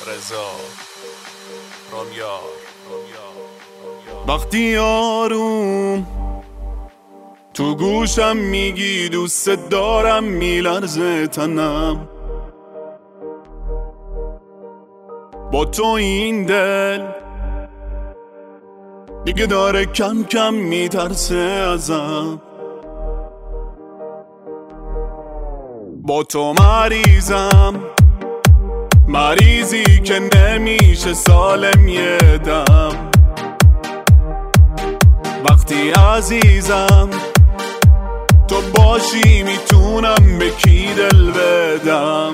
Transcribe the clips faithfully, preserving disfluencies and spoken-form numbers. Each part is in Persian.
رضا رامیار. وقتی آروم تو گوشم میگی دوست دارم، میلرزه تنم با تو این دل دیگه داره کم کم میترسه ازم. با تو مریضم، مریضی که نمیشه سالم یه دم. وقتی عزیزم تو باشی میتونم به کی دل بدم.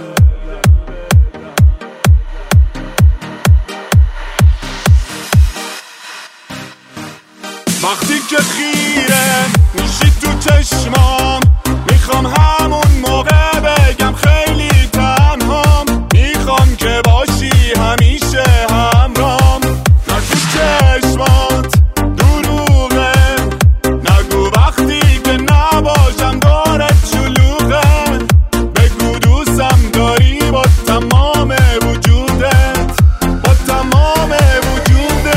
وقتی که خیره میشی تو چشمام، میخوام همون موقع بگم خیلی تنهام. میخوام که باشی همیشه همرام. نه تو چشمات دروغه، نگو وقتی که نباشم دارت شلوغه. بگو دوستم داری با تمام وجودت، با تمام وجودت.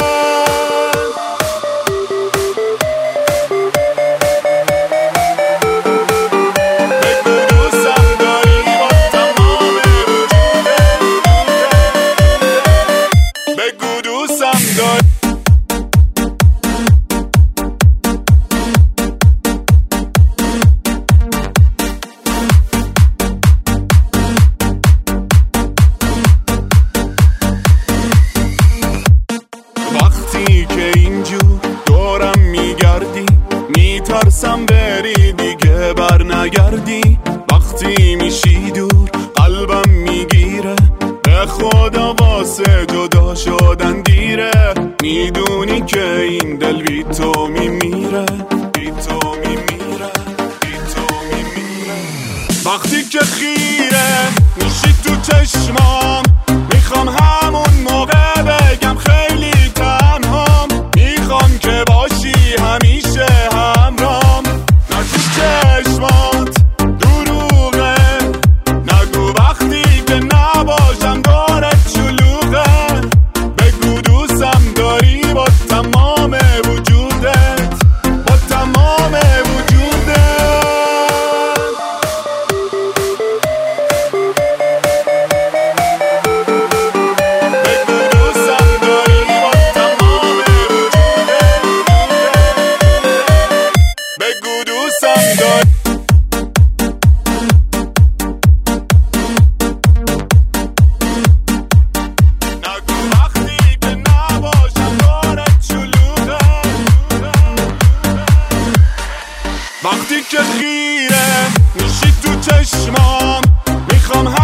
وقتی که اینجور دورم میگردی میترسم بری دیگه بر نگردی. وقتی میشی دور قلبم میگیره، به خدا واسه جدا شدن دیره. میدونی که این دل بی تو میمیره، بی تو میمیره، بی تو میمیره. وقتی که خیره میشی تو چشمام، میخوام همون موقع بگم خیلی تنهام. میخوام که باشی همیشه همرام. نه تو چشمات دروغه، نگو وقتی که نباشم دارت شلوغه. بگو دوستم داری با تمام وجودت، با تمام وجودت. وقتی که خیره میشی تو چشمام، میخوام